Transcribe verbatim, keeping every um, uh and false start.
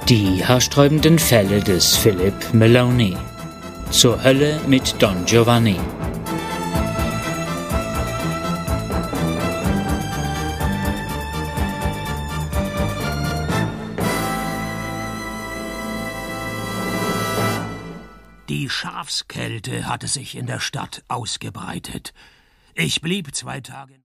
Die haarsträubenden Fälle des Philip Maloney. Zur Hölle mit Don Giovanni. Die Schafskälte hatte sich in der Stadt ausgebreitet. Ich blieb zwei Tage